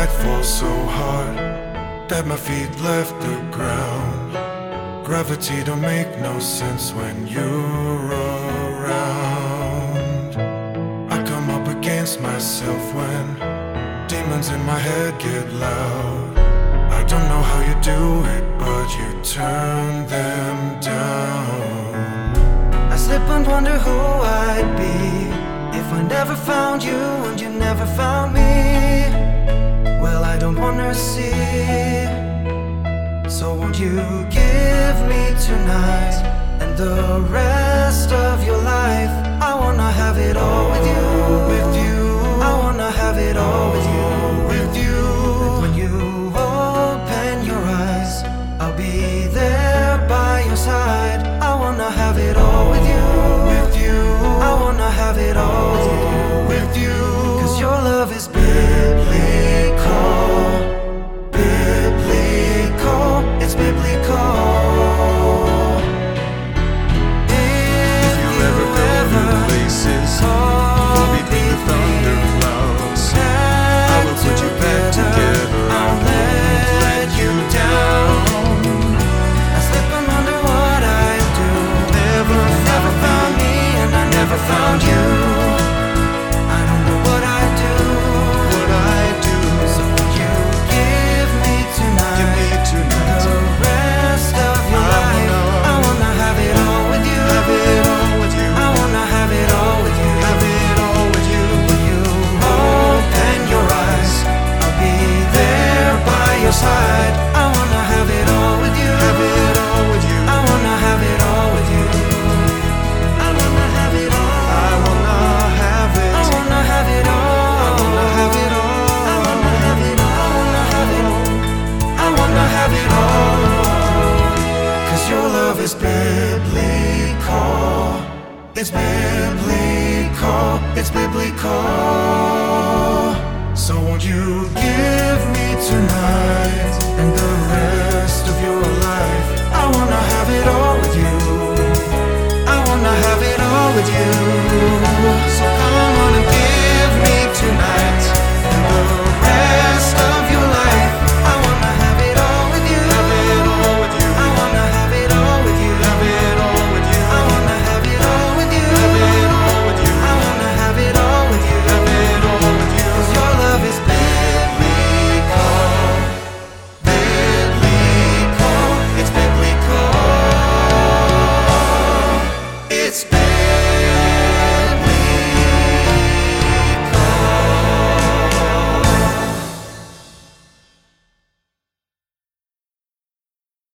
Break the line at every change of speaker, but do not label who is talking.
night falls so hard that my feet left the ground. Gravity don't make no sense when you're around. I come up against myself when demons in my head get loud. I don't know how you do it, but you turn them down.
I slip and wonder who I'd be if I never found you and you never found me. Well, I don't wanna see. So won't you give me tonight and the rest of your life? I wanna have it all with you, with you. I wanna have it all with you, with you. And when you open your eyes, I'll be there by your side. I wanna have it all with you, with you. I wanna have it all with you, with you. 'Cause your love is biblical, biblical. It's biblical.
If you ever go to places far between the thunder clouds, I will put you back together. I won't let you down.
I slip and wonder what I'd do. Never found me and I never found you. I don't know what I'd do,
What I do,
so would you give me tonight,
give me tonight.
the rest of your life? I wanna have it all with you,
Have it all with you.
I wanna have it all with you.
Have it all with you.
When you open your eyes, I'll be there by your side. I wanna have it all with you,
Have it all with you.
I wanna have it all with you. I wanna have it all.
I wanna have it.
I wanna have it all.
I wanna have it all.
I wanna have it all. I wanna have it all. 'Cause your love is biblical. It's biblical. It's biblical. So won't you give me tonight and the rest of your life? I wanna have it all.